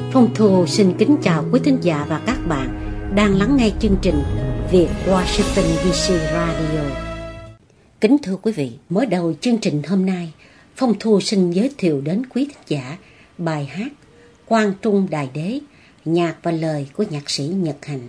Phong Thu xin kính chào quý thính giả và các bạn đang lắng nghe chương trình Việt Washington DC Radio. Kính thưa quý vị, mới đầu chương trình hôm nay, Phong Thu xin giới thiệu đến quý thính giả bài hát Quang Trung Đại Đế, nhạc và lời của nhạc sĩ Nhật Hạnh.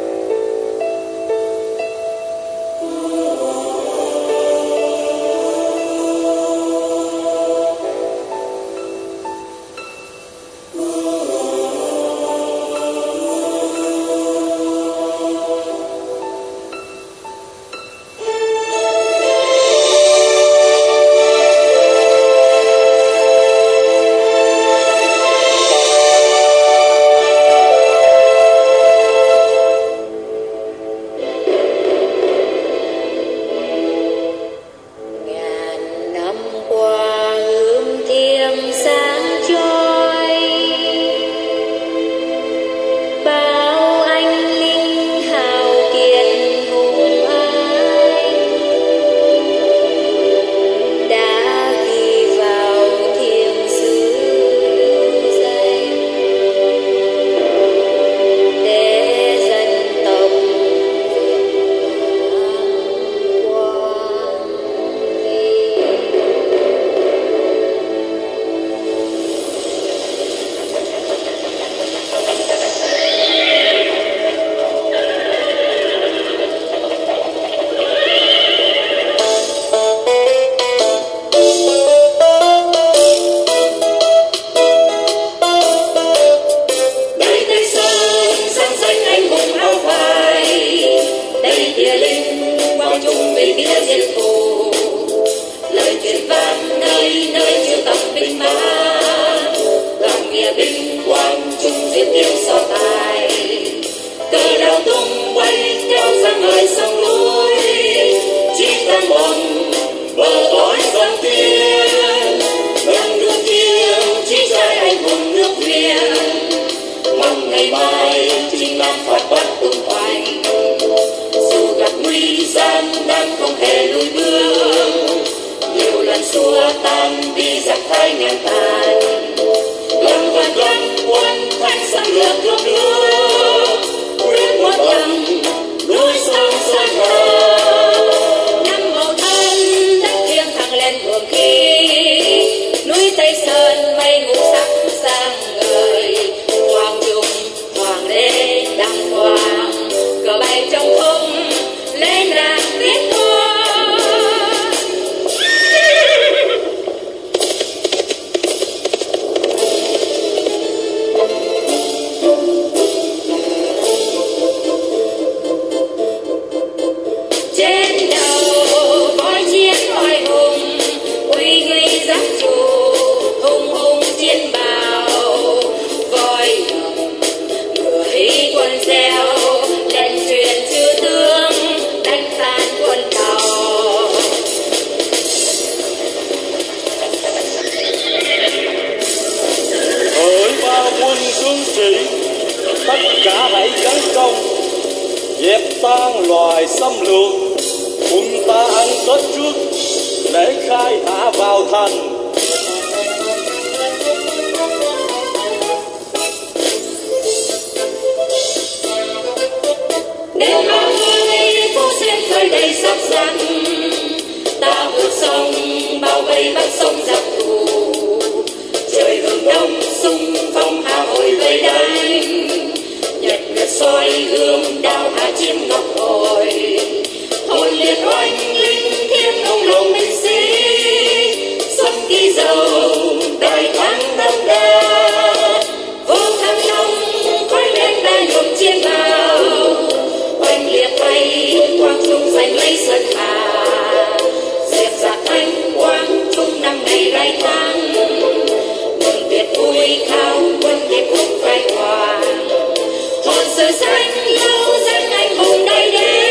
Sự xanh lâu danh anh hùng đại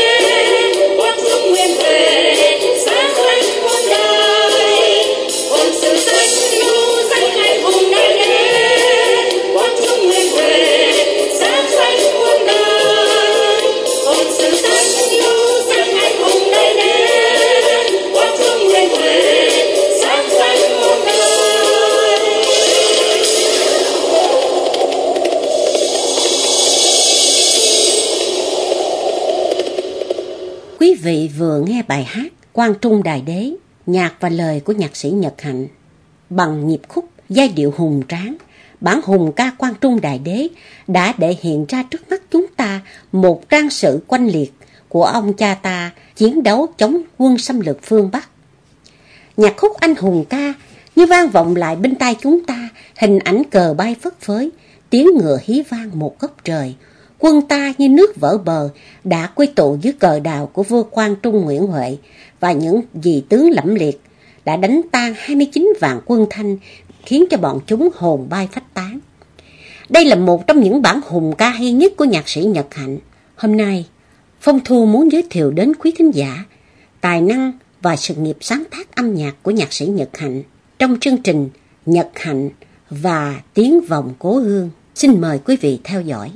đế, Quang Trung nguyên về sáng danh muôn đời. Hồn sự xanh vị vừa nghe bài hát Quang Trung Đại Đế, nhạc và lời của nhạc sĩ Nhật Hạnh. Bằng nhịp khúc, giai điệu hùng tráng, bản hùng ca Quang Trung Đại Đế đã để hiện ra trước mắt chúng ta một trang sử oanh liệt của ông cha ta chiến đấu chống quân xâm lược phương Bắc. Nhạc khúc anh hùng ca như vang vọng lại bên tai chúng ta hình ảnh cờ bay phất phới, tiếng ngựa hí vang một góc trời. Quân ta như nước vỡ bờ đã quy tụ dưới cờ đào của vua Quang Trung Nguyễn Huệ và những vị tướng lẫm liệt đã đánh tan 29 vạn quân Thanh, khiến cho bọn chúng hồn bay phách tán. Đây là một trong những bản hùng ca hay nhất của nhạc sĩ Nhật Hạnh. Hôm nay, Phong Thu muốn giới thiệu đến quý thính giả tài năng và sự nghiệp sáng tác âm nhạc của nhạc sĩ Nhật Hạnh trong chương trình Nhật Hạnh và Tiếng Vọng Cố Hương. Xin mời quý vị theo dõi.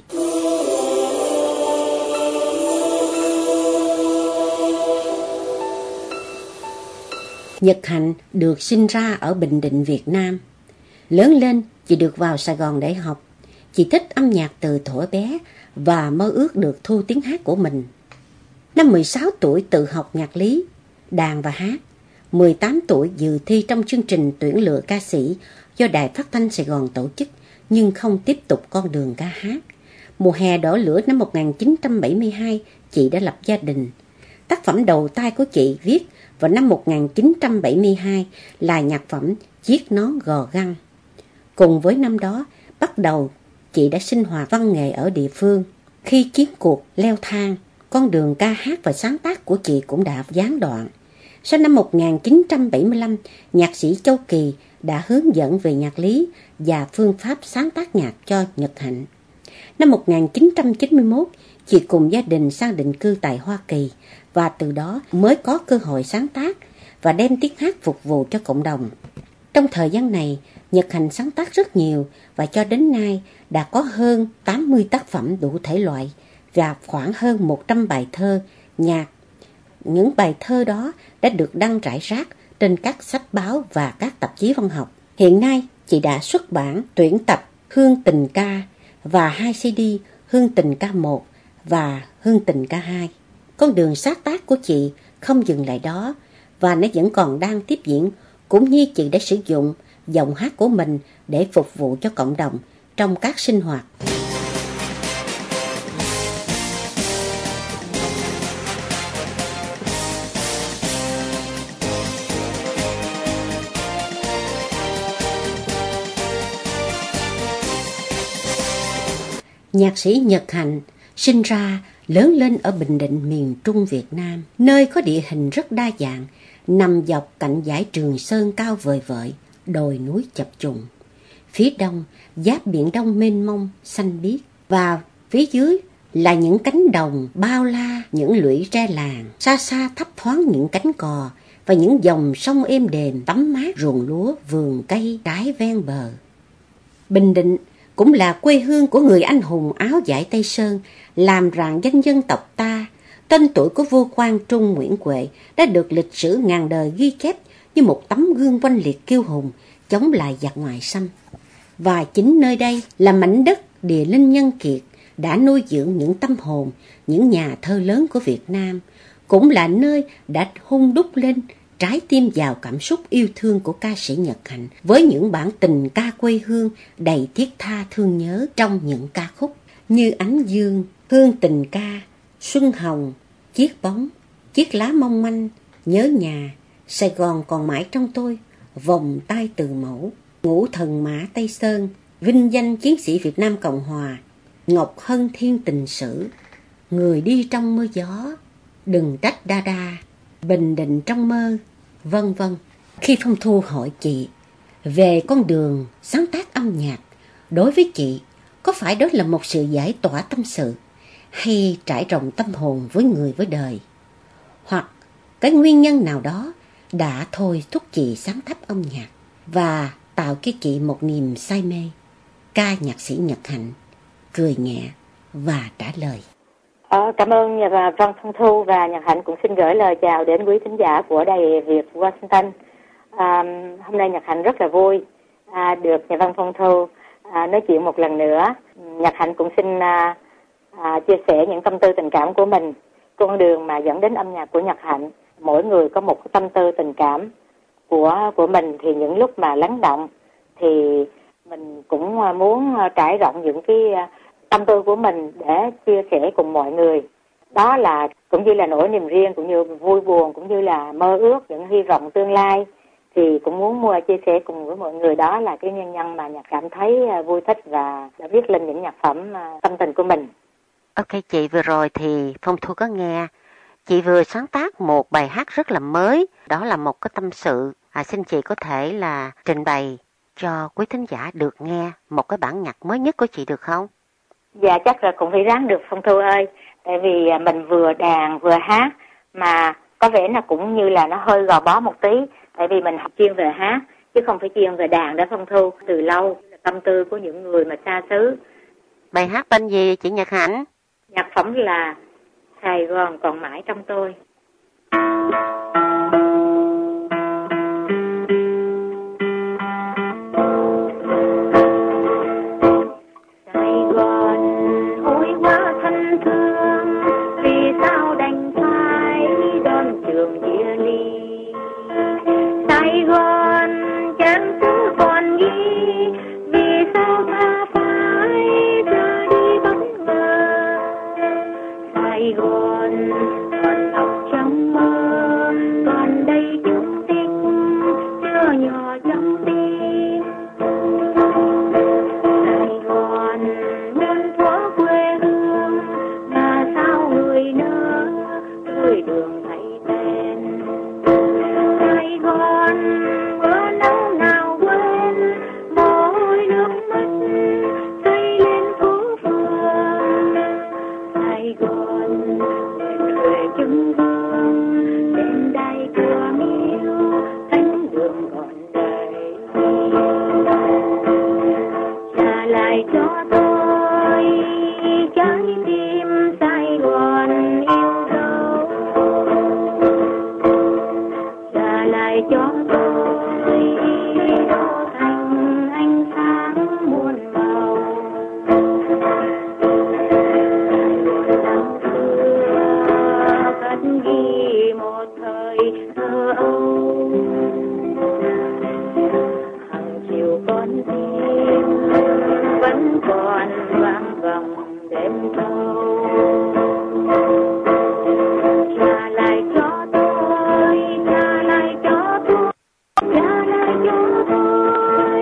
Nhật Hạnh được sinh ra ở Bình Định, Việt Nam. Lớn lên, chị được vào Sài Gòn để học. Chị thích âm nhạc từ thuở bé và mơ ước được thu tiếng hát của mình. Năm 16 tuổi tự học nhạc lý, đàn và hát. 18 tuổi dự thi trong chương trình tuyển lựa ca sĩ do Đài Phát thanh Sài Gòn tổ chức, nhưng không tiếp tục con đường ca hát. Mùa hè đỏ lửa năm 1972, chị đã lập gia đình. Tác phẩm đầu tay của chị viết vào năm 1972 là nhạc phẩm Chiếc Nón Gò Găng. Cùng với năm đó, bắt đầu chị đã sinh hoạt văn nghệ ở địa phương. Khi chiến cuộc leo thang, con đường ca hát và sáng tác của chị cũng đã gián đoạn. Sau năm 1975, nhạc sĩ Châu Kỳ đã hướng dẫn về nhạc lý và phương pháp sáng tác nhạc cho Nhật Hạnh. Năm 1991, chị cùng gia đình sang định cư tại Hoa Kỳ và từ đó mới có cơ hội sáng tác và đem tiếng hát phục vụ cho cộng đồng. Trong thời gian này, Nhật Hạnh sáng tác rất nhiều và cho đến nay đã có hơn 80 tác phẩm đủ thể loại và khoảng hơn 100 bài thơ, nhạc. Những bài thơ đó đã được đăng rải rác trên các sách báo và các tạp chí văn học. Hiện nay, chị đã xuất bản tuyển tập Hương Tình Ca và 2 CD Hương Tình Ca 1 và Hương Tình Ca 2. Con đường sáng tác của chị không dừng lại đó và nó vẫn còn đang tiếp diễn, cũng như chị đã sử dụng giọng hát của mình để phục vụ cho cộng đồng trong các sinh hoạt. Nhạc sĩ Nhật Hạnh sinh ra, lớn lên ở Bình Định, miền Trung Việt Nam, nơi có địa hình rất đa dạng, nằm dọc cạnh dải Trường Sơn cao vời vợi, đồi núi chập trùng. Phía đông, giáp Biển Đông mênh mông, xanh biếc, và phía dưới là những cánh đồng bao la, những lũy tre làng, xa xa thấp thoáng những cánh cò và những dòng sông êm đềm tắm mát ruộng lúa, vườn cây trái ven bờ. Bình Định cũng là quê hương của người anh hùng áo vải Tây Sơn, làm rạng danh dân tộc ta. Tên tuổi của vua Quang Trung Nguyễn Huệ đã được lịch sử ngàn đời ghi chép như một tấm gương oanh liệt kiêu hùng, chống lại giặc ngoại xâm. Và chính nơi đây là mảnh đất địa linh nhân kiệt đã nuôi dưỡng những tâm hồn, những nhà thơ lớn của Việt Nam, cũng là nơi đã hun đúc lên trái tim giàu cảm xúc yêu thương của ca sĩ Nhật Hạnh với những bản tình ca quê hương đầy thiết tha thương nhớ trong những ca khúc như Ánh Dương, Hương Tình Ca, Xuân Hồng, Chiếc Bóng, Chiếc Lá Mong Manh, Nhớ Nhà, Sài Gòn Còn Mãi Trong Tôi, Vòng Tay Từ Mẫu, Ngũ Thần Mã Tây Sơn, Vinh Danh Chiến Sĩ Việt Nam Cộng Hòa, Ngọc Hân Thiên Tình Sử, Người Đi Trong Mưa Gió, Đừng Trách Đa Đa, Bình Định Trong Mơ, vân vân. Khi Phong Thu hỏi chị về con đường sáng tác âm nhạc, đối với chị, có phải đó là một sự giải tỏa tâm sự hay trải rộng tâm hồn với người với đời? Hoặc cái nguyên nhân nào đó đã thôi thúc chị sáng tác âm nhạc và tạo cho chị một niềm say mê? Ca nhạc sĩ Nhật Hạnh cười nhẹ và trả lời. Cảm ơn nhà văn Phong Thu, và Nhật Hạnh cũng xin gửi lời chào đến quý thính giả của Đài Việt Washington. Hôm nay Nhật Hạnh rất là vui được nhà văn Phong Thu nói chuyện một lần nữa. Nhật Hạnh cũng xin chia sẻ những tâm tư tình cảm của mình con đường mà dẫn đến âm nhạc của Nhật Hạnh. Mỗi người có một cái tâm tư tình cảm của mình, thì những lúc mà lắng động thì mình cũng muốn trải rộng những cái tâm tư của mình để chia sẻ cùng mọi người. Đó là cũng như là nỗi niềm riêng, cũng như vui buồn, cũng như là mơ ước, những hy vọng tương lai, thì cũng muốn chia sẻ cùng với mọi người. Đó là cái nguyên nhân mà Nhật cảm thấy vui thích và đã viết lên những nhạc phẩm tâm tình của mình. Ok chị, vừa rồi thì Phong Thu có nghe chị vừa sáng tác một bài hát rất là mới, đó là một cái tâm sự. Xin chị có thể là trình bày cho quý thính giả được nghe một cái bản nhạc mới nhất của chị được không? Dạ chắc là cũng phải ráng được Phong Thu ơi, tại vì mình vừa đàn vừa hát mà có vẻ là cũng như là nó hơi gò bó một tí, tại vì mình học chuyên về hát chứ không phải chuyên về đàn đó Phong Thu. Từ lâu tâm tư của những người mà xa xứ. Bài hát tên gì chị Nhật Hạnh? Nhạc phẩm là Sài Gòn còn mãi trong tôi. Sài Gòn ôi quá thân thương, vì sao đành phải đón trường chia ly. Sài Gòn chẳng xứ còn nghi, vì sao ta phải rời đi vắng mờ. Sài Gòn còn ngọc trong mơ, còn đây chung tích chưa nhỏ trong tim. Sài Gòn muôn thuở quê hương, mà sao người nỡ đôi đường thay tên. Sài Gòn bữa nắng nào quên, môi nước mắt xây lên phố phường. Sài Gòn người chứng vương, bên đây cửa miêu cánh đường còn đầy. Trả lại cho tôi trái tim Sài Gòn yêu dấu, trả lại cho tôi đô thành ánh sáng muôn màu. Năm xưa cất ghi một thời thơ ấu, hàng chiều con tim vẫn còn vang vọng đêm thâu. Trả lại cho tôi, trả lại cho tôi, trả lại cho tôi.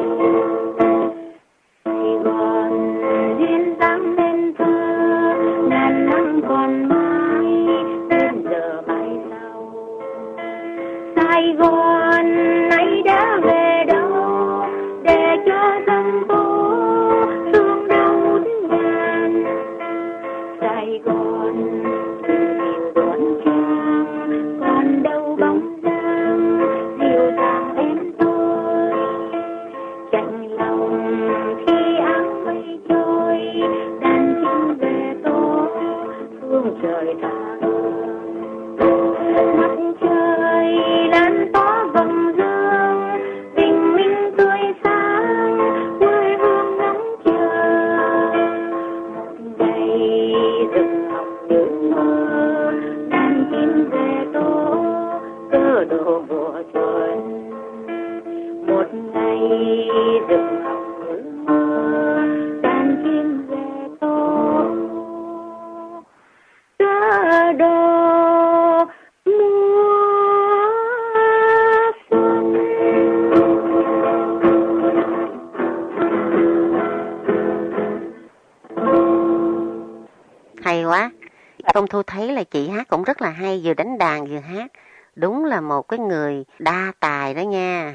Sài Gòn duyên dáng nên thơ, ngàn năm còn mãi đến giờ mai sau. Sài Gòn nay đã về đâu, để cho dân phố thương đau ngàn. Sài Gòn dịu đón trang, còn đâu bóng dáng dịu dàng em tôi. Chạnh lòng khi áng mây trôi, đàn chim về tố phương trời tha hương. Mặt trời lan tỏa vầng dương, bình minh tươi sáng quê hương ngóng chờ. Một ngày rực hồng như mơ, đàn chim về tố cơ đồ mùa xuân. Một ngày rực hồng như mơ, đàn chim về tố cơ đồ mùa xuân. Hay quá. Phong Thu thấy là chị hát cũng rất là hay, vừa đánh đàn vừa hát. Đúng là một cái người đa tài đó nha.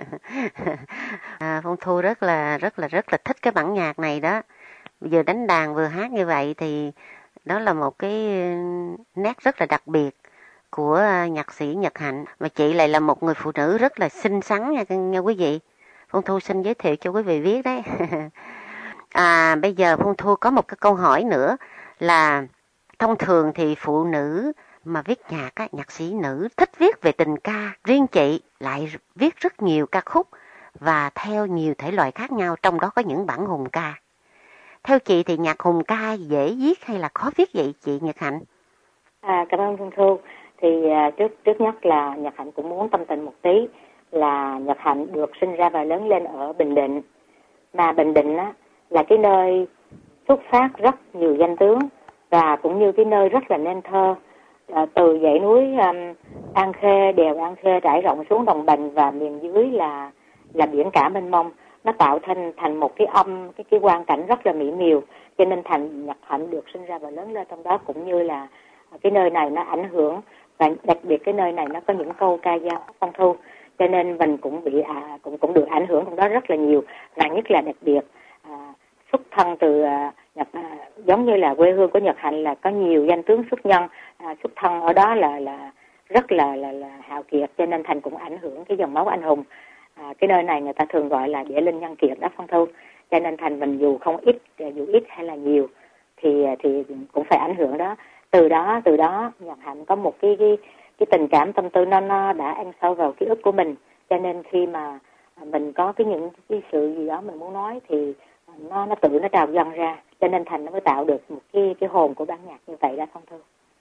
Phong Thu rất là thích cái bản nhạc này đó. Vừa đánh đàn vừa hát như vậy thì đó là một cái nét rất là đặc biệt của nhạc sĩ Nhật Hạnh. Mà chị lại là một người phụ nữ rất là xinh xắn nha quý vị. Phong Thu xin giới thiệu cho quý vị biết đấy. Bây giờ Phong Thu có một cái câu hỏi nữa là thông thường thì phụ nữ mà viết nhạc á, nhạc sĩ nữ thích viết về tình ca, riêng chị lại viết rất nhiều ca khúc và theo nhiều thể loại khác nhau, trong đó có những bản hùng ca. Theo chị thì nhạc hùng ca dễ viết hay là khó viết vậy chị Nhật Hạnh? Cảm ơn Phương Thu. Thì trước nhất là Nhật Hạnh cũng muốn tâm tình một tí là Nhật Hạnh được sinh ra và lớn lên ở Bình Định. Mà Bình Định á, là cái nơi xuất phát rất nhiều danh tướng và cũng như cái nơi rất là nên thơ. Từ dãy núi An Khê, đèo An Khê trải rộng xuống đồng bằng và miền dưới là biển cả mênh mông. Nó tạo thành một cái quang cảnh rất là mỹ miều, cho nên Nhật Hạnh được sinh ra và lớn lên trong đó, cũng như là cái nơi này nó ảnh hưởng, và đặc biệt cái nơi này nó có những câu ca dao Phong Thu, cho nên mình cũng bị cũng được ảnh hưởng trong đó rất là nhiều. Và nhất là đặc biệt xuất thân từ giống như là quê hương của Nhật Hạnh là có nhiều danh tướng xuất nhân xuất thân ở đó là rất là hào kiệt, cho nên Thành cũng ảnh hưởng cái dòng máu anh hùng. Cái nơi này người ta thường gọi là địa linh nhân kiệt đó Phong Thu, cho nên Thành mình dù không ít, dù ít hay là nhiều thì cũng phải ảnh hưởng đó. Từ đó Nhật Hạnh có một cái tình cảm tâm tư nó đã ăn sâu vào ký ức của mình, cho nên khi mà mình có những cái sự gì đó mình muốn nói thì nó trào dâng ra, cho nên Thành nó mới tạo được một cái hồn của bản nhạc như vậy đó Phong Thu.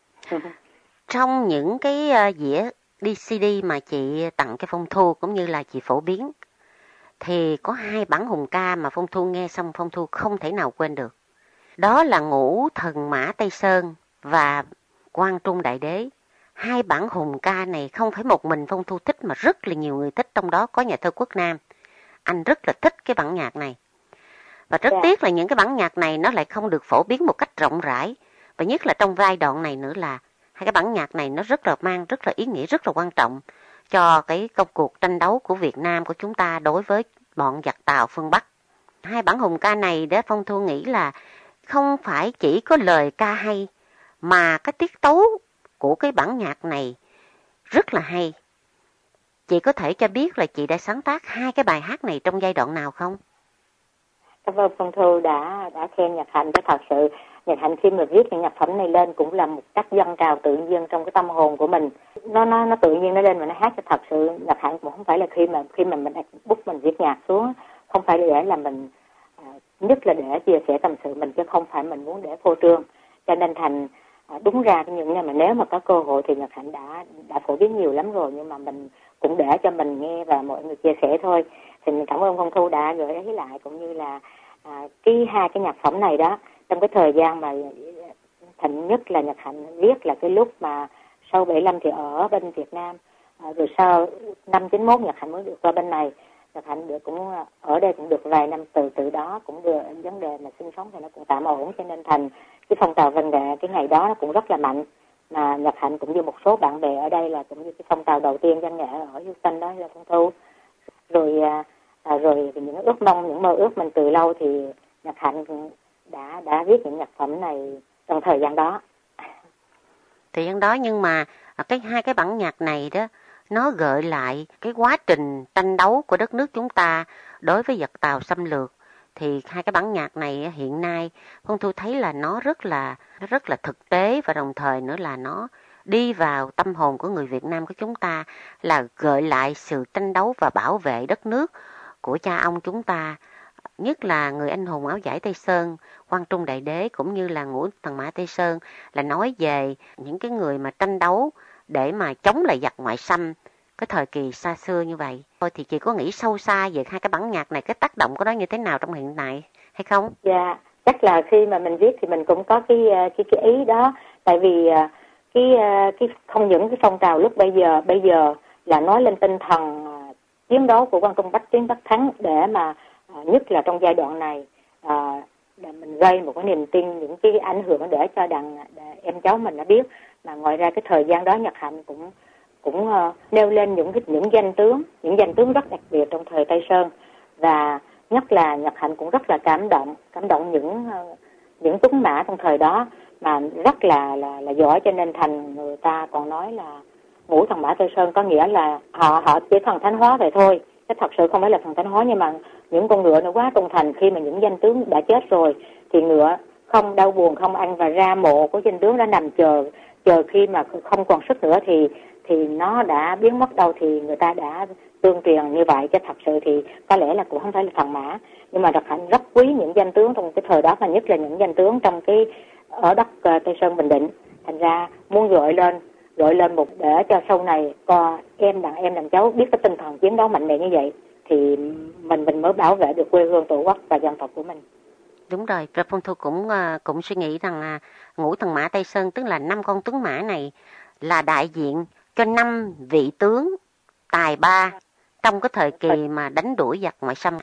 Trong những cái dĩa CD mà chị tặng cho Phong Thu cũng như là chị phổ biến thì có 2 bản hùng ca mà Phong Thu nghe xong Phong Thu không thể nào quên được. Đó là Ngũ Thần Mã Tây Sơn và Quang Trung Đại Đế. 2 bản hùng ca này không phải một mình Phong Thu thích mà rất là nhiều người thích, trong đó có nhà thơ Quốc Nam. Anh rất là thích cái bản nhạc này. Và rất tiếc là những cái bản nhạc này nó lại không được phổ biến một cách rộng rãi. Và nhất là trong giai đoạn này nữa là 2 cái bản nhạc này nó rất là ý nghĩa, rất là quan trọng cho cái công cuộc tranh đấu của Việt Nam của chúng ta đối với bọn giặc Tàu phương Bắc. 2 bản hùng ca này để Phong Thu nghĩ là không phải chỉ có lời ca hay mà cái tiết tấu của cái bản nhạc này rất là hay. Chị có thể cho biết là chị đã sáng tác 2 cái bài hát này trong giai đoạn nào không? Cảm ơn Phong Thu đã khen Nhật Hạnh. Thật sự Nhật Hạnh khi mà viết những nhạc phẩm này lên cũng là một cách dâng trào tự nhiên trong cái tâm hồn của mình. Nó tự nhiên nó lên mà nó hát cho thật sự. Nhật Hạnh cũng không phải là khi mà mình đặt bút mình viết nhạc xuống, không phải để là mình nhất là để chia sẻ tâm sự mình, chứ không phải mình muốn để phô trương. Cho nên Thành đúng ra những ngày mà nếu mà có cơ hội thì Nhật Hạnh đã phổ biến nhiều lắm rồi, nhưng mà mình cũng để cho mình nghe và mọi người chia sẻ thôi. Thì mình cảm ơn Phong Thu đã gửi ý lại, cũng như là 2 cái nhạc phẩm này đó trong cái thời gian mà Thành nhất là Nhật Hạnh viết là cái lúc mà sau 75 thì ở bên Việt Nam, rồi sau năm 91 Nhật Hạnh mới được qua bên này. Nhật Hạnh cũng ở đây cũng được vài năm, từ đó cũng được vấn đề mà sinh sống thì nó cũng tạm ổn, cho nên Thành cái phong trào văn nghệ cái ngày đó nó cũng rất là mạnh. Mà Nhật Hạnh cũng như một số bạn bè ở đây là cũng như cái phong trào đầu tiên văn nghệ ở Houston đó là Phong Thu. Rồi những ước mong, những mơ ước mình từ lâu thì Nhật Hạnh đã viết những nhạc phẩm này trong thời gian đó. Nhưng mà 2 cái bản nhạc này đó nó gợi lại cái quá trình tranh đấu của đất nước chúng ta đối với giặc Tàu xâm lược. Thì 2 cái bản nhạc này hiện nay Phong Thu thấy là nó rất là thực tế, và đồng thời nữa là nó đi vào tâm hồn của người Việt Nam của chúng ta, là gợi lại sự tranh đấu và bảo vệ đất nước của cha ông chúng ta, nhất là người anh hùng áo vải Tây Sơn, Quang Trung Đại Đế, cũng như là Ngũ Thần Mã Tây Sơn, là nói về những cái người mà tranh đấu để mà chống lại giặc ngoại xâm cái thời kỳ xa xưa như vậy. Thôi thì chị có nghĩ sâu xa về 2 cái bản nhạc này, cái tác động của nó như thế nào trong hiện tại hay không? Dạ, chắc là khi mà mình viết thì mình cũng có cái ý đó, tại vì cái không những cái phong trào lúc bây giờ là nói lên tinh thần chiến đấu của Quang Trung Bách Chiến Bách Thắng, để mà nhất là trong giai đoạn này để mình gây một cái niềm tin, những cái ảnh hưởng để cho em cháu mình đã biết. Mà ngoài ra cái thời gian đó Nhật Hạnh cũng nêu lên những danh tướng rất đặc biệt trong thời Tây Sơn, và nhất là Nhật Hạnh cũng rất là cảm động những tuấn mã trong thời đó mà rất là giỏi, cho nên thành người ta còn nói là Ngũ Thần Mã Tây Sơn, có nghĩa là họ chỉ thần thánh hóa vậy thôi, chứ thật sự không phải là thần thánh hóa. Nhưng mà những con ngựa nó quá trung thành, khi mà những danh tướng đã chết rồi thì ngựa không đau buồn, không ăn, và ra mộ của danh tướng đã nằm chờ khi mà không còn sức nữa thì nó đã biến mất đâu, thì người ta đã tương truyền như vậy. Chứ thật sự thì có lẽ là cũng không phải là thần mã, nhưng mà Nhật Hạnh rất quý những danh tướng trong cái thời đó, và nhất là những danh tướng trong ở đất Tây Sơn Bình Định. thành ra muốn gợi lên một để cho sau này em đàn cháu biết cái tinh thần chiến đấu mạnh mẽ như vậy thì mình mới bảo vệ được quê hương tổ quốc và dân tộc của mình. Đúng rồi, và Phong Thu cũng suy nghĩ rằng ngũ thần mã Tây Sơn, tức là 5 con tuấn mã này là đại diện cho 5 vị tướng tài ba trong cái thời kỳ mà đánh đuổi giặc ngoại xâm.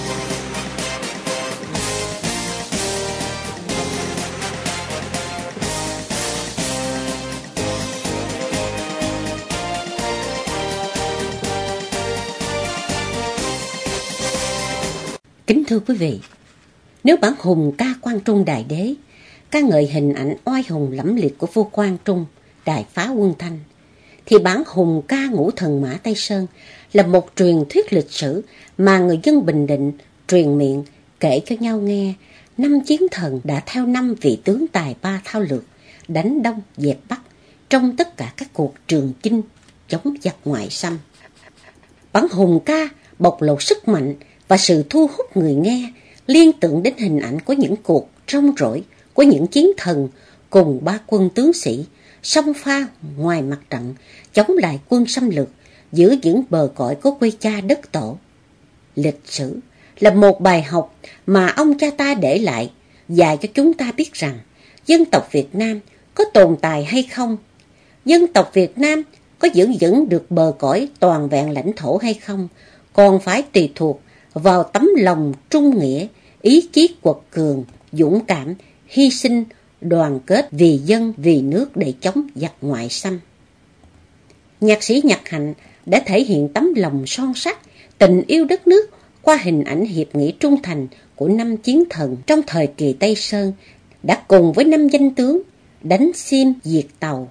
Kính thưa quý vị, nếu bản hùng ca Quang Trung Đại Đế ca ngợi hình ảnh oai hùng lẫm liệt của vua Quang Trung đại phá quân Thanh, thì bản hùng ca Ngũ Thần Mã Tây Sơn là một truyền thuyết lịch sử mà người dân Bình Định truyền miệng kể cho nhau nghe. 5 chiến thần đã theo 5 vị tướng tài ba thao lược đánh Đông dẹp Bắc trong tất cả các cuộc trường chinh chống giặc ngoại xâm. Bản hùng ca bộc lộ sức mạnh và sự thu hút người nghe, liên tưởng đến hình ảnh của những cuộc rong rổi của những chiến thần cùng ba quân tướng sĩ xông pha ngoài mặt trận chống lại quân xâm lược, giữ vững bờ cõi của quê cha đất tổ. Lịch sử là một bài học mà ông cha ta để lại, dạy cho chúng ta biết rằng dân tộc Việt Nam có tồn tại hay không, dân tộc Việt Nam có giữ vững được bờ cõi toàn vẹn lãnh thổ hay không, còn phải tùy thuộc vào tấm lòng trung nghĩa, ý chí quật cường, dũng cảm, hy sinh, đoàn kết vì dân, vì nước để chống giặc ngoại xâm. Nhạc sĩ Nhật Hạnh đã thể hiện tấm lòng son sắt, tình yêu đất nước qua hình ảnh hiệp nghĩa trung thành của 5 chiến thần trong thời kỳ Tây Sơn đã cùng với 5 danh tướng đánh Xiêm diệt Tàu.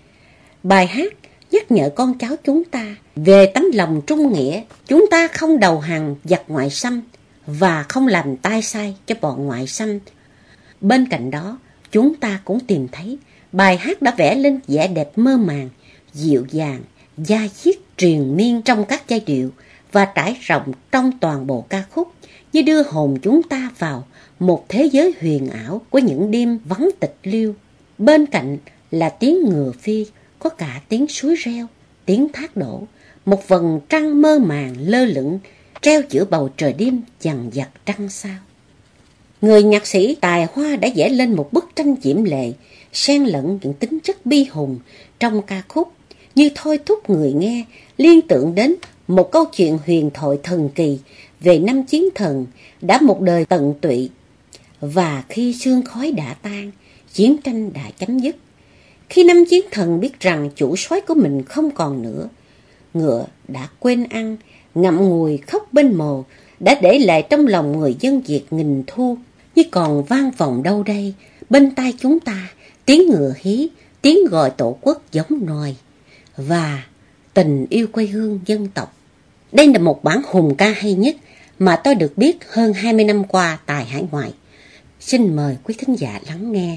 Bài hát nhắc nhở con cháu chúng ta về tấm lòng trung nghĩa, chúng ta không đầu hàng giặc ngoại xâm và không làm tai sai cho bọn ngoại xâm. Bên cạnh đó, chúng ta cũng tìm thấy bài hát đã vẽ lên vẻ đẹp mơ màng, dịu dàng, da diết triền miên trong các giai điệu và trải rộng trong toàn bộ ca khúc, như đưa hồn chúng ta vào một thế giới huyền ảo của những đêm vắng tịch liêu. Bên cạnh là tiếng ngựa phi, có cả tiếng suối reo, tiếng thác đổ, một vầng trăng mơ màng lơ lửng treo giữa bầu trời đêm dằn vặt trăng sao. Người nhạc sĩ tài hoa đã vẽ lên một bức tranh diễm lệ, xen lẫn những tính chất bi hùng trong ca khúc, như thôi thúc người nghe liên tưởng đến một câu chuyện huyền thoại thần kỳ về 5 chiến thần đã một đời tận tụy. Và khi sương khói đã tan, chiến tranh đã chấm dứt. Khi 5 chiến thần biết rằng chủ soái của mình không còn nữa, ngựa đã quên ăn, ngậm ngùi khóc bên mồ, đã để lại trong lòng người dân Việt nghìn thu, như còn vang vọng đâu đây bên tai chúng ta tiếng ngựa hí, tiếng gọi tổ quốc giống nòi và tình yêu quê hương dân tộc. Đây là một bản hùng ca hay nhất mà tôi được biết hơn 20 năm qua tại hải ngoại. Xin mời quý thính giả lắng nghe.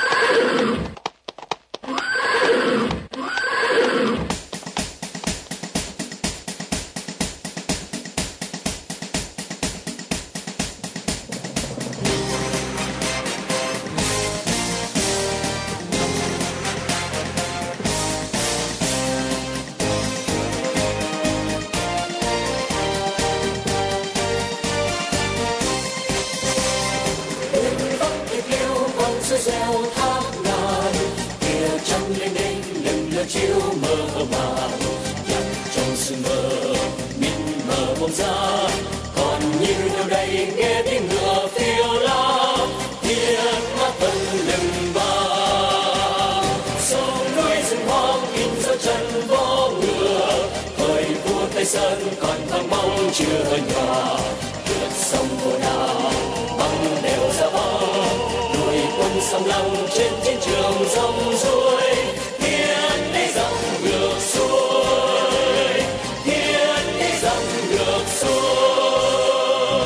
Sơn còn vang bóng chưa nhỏ, vượt sông Hồ Đào băng đều ra bóng, đuổi quân xâm lăng trên chiến trường sông suối, thiên đi dòng ngược xuôi, thiên đi dòng ngược xuôi.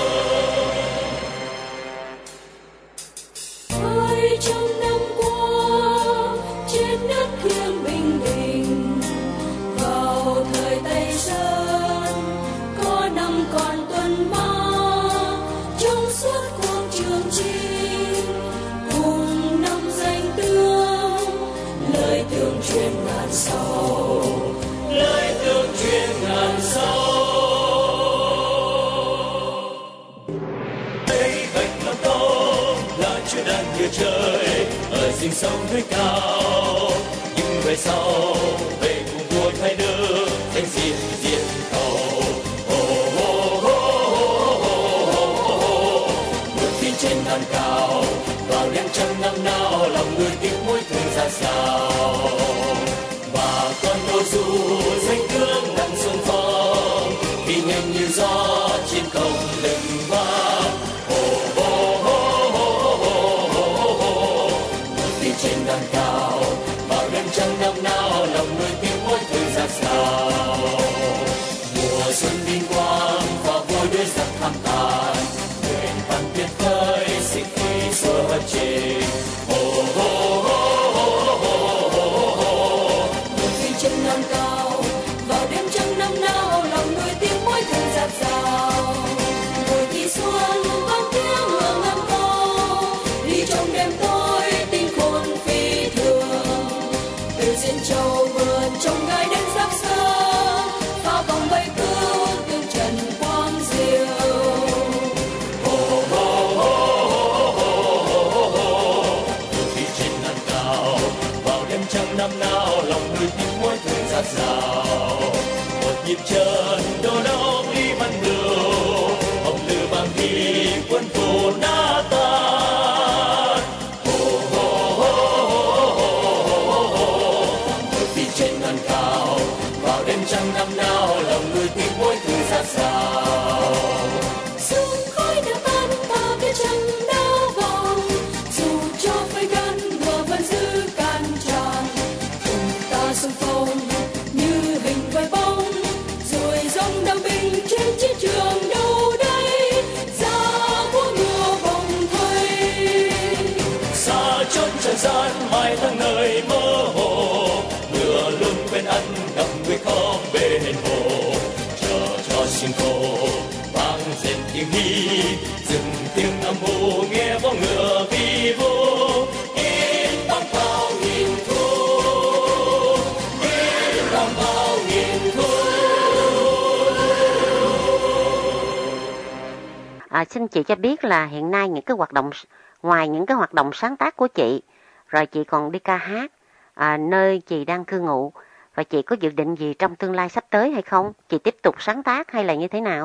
Ôi trong năm qua trên đất thiêng Bình Định, vào thời Tây Sơn có 5 con tuần mã trong suốt cuộc trường chinh, cùng 5 danh tướng Chúa Trời ở rừng sâu núi cao. Nhưng về sau về cùng vua thay nước thánh diệt diệt cầu. Ngược tin trên non cao vào đêm trăng năm nào, lòng người tiếc mối thương ra sao. Và con tàu du danh tướng nặng xuân phong, đi nhanh như gió trên không lừng vang. Ngược tin trên non cao vào đêm trăng năm nào, lòng người tiếc mối thương ra sao. Mùa xuân vinh quang và vui đuổi giặc tham tàn, nguyện văn tuyệt vời sinh khí xua hết trình. Ngược tin trên non cao vào đêm trăng năm nào, lòng người tiếng mối thương dạt dào. Mùa thì xuân vang tiếng hương ngâm co, đi trong đêm tối tinh khôn phi thường. Từ diễn châu vườn trong gai đến sắc sơ, phá vòng vây cứu tương trần quang diệu. Đi trên non cao vào đêm trăng năm nào, lòng người tiếng mối thương dạt dào. Một nhịp chân đô đốc đi văn đường, hồng lư bằng đi quân phù nát tan. Đi trên non cao vào đêm trăng năm nào, lòng người tiếng mối thương dạt dào. Sương khói đã tan ta biết trăng đau vòng, dù cho phải gắn mưa vẫn giữ can tràn. Cùng ta xung phong như hình với bóng, rồi dòng đao binh trên chiến trường đâu đây, ra của mưa bồng thây. Xa chốn trần gian mai tháng nơi mơ hồ, mưa luôn bên ăn gặp người khó bên hồ. Chờ cho sương khô vang dền tiếng đi, dừng tiếng âm mưu nghe vó ngựa vi vô. In băng bao nghìn thu, in băng bao nghìn thu. Xin chị cho biết là hiện nay những cái hoạt động, ngoài những cái hoạt động sáng tác của chị, rồi chị còn đi ca hát nơi chị đang cư ngụ, và chị có dự định gì trong tương lai sắp tới hay không? Chị tiếp tục sáng tác hay là như thế nào?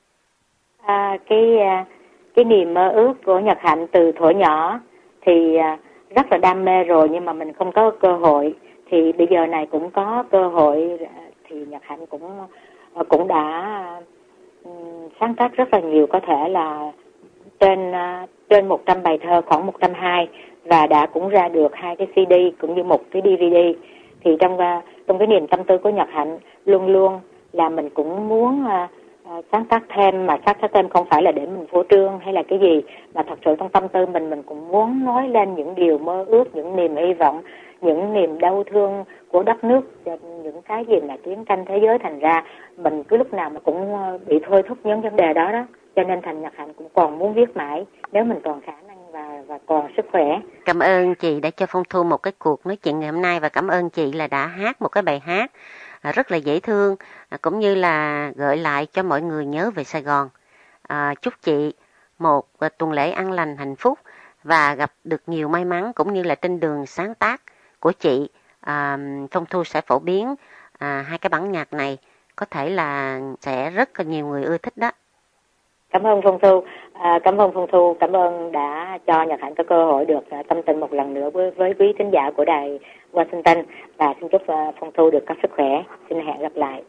Cái niềm mơ ước của Nhật Hạnh từ thuở nhỏ thì rất là đam mê rồi, nhưng mà mình không có cơ hội. Thì bây giờ này cũng có cơ hội, thì Nhật Hạnh cũng đã sáng tác rất là nhiều, có thể là trên 100 bài thơ, khoảng 120, và đã cũng ra được 2 cái CD cũng như 1 cái DVD. Thì trong cái niềm tâm tư của Nhật Hạnh luôn luôn là mình cũng muốn sáng tác thêm, mà sáng tác thêm không phải là để mình phô trương hay là cái gì, mà thật sự trong tâm tư mình cũng muốn nói lên những điều mơ ước, những niềm hy vọng, những niềm đau thương của đất nước, những cái gì là chiến tranh thế giới. Thành ra mình cứ lúc nào mà cũng bị thôi thúc những vấn đề đó. Cho nên thành Nhật Hạnh cũng còn muốn viết mãi nếu mình còn khả năng và còn sức khỏe. Cảm ơn chị đã cho Phong Thu một cái cuộc nói chuyện ngày hôm nay, và cảm ơn chị là đã hát một cái bài hát rất là dễ thương, cũng như là gợi lại cho mọi người nhớ về Sài Gòn. Chúc chị một tuần lễ an lành, hạnh phúc và gặp được nhiều may mắn, cũng như là trên đường sáng tác của chị, Phong Thu sẽ phổ biến 2 cái bản nhạc này, có thể là sẽ rất là nhiều người ưa thích đó. Cảm ơn Phong Thu, cảm ơn đã cho Nhật Hạnh có cơ hội được tâm tình một lần nữa với quý thính giả của đài Washington, và xin chúc Phong Thu được có sức khỏe. Xin hẹn gặp lại.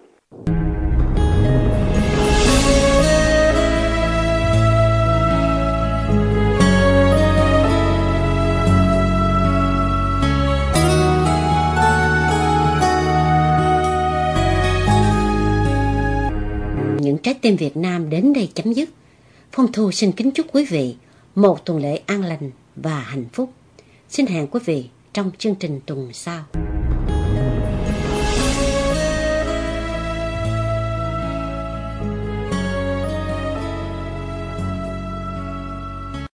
Những trái tim Việt Nam đến đây chấm dứt. Phong Thu xin kính chúc quý vị một tuần lễ an lành và hạnh phúc. Xin hẹn quý vị trong chương trình tuần sau.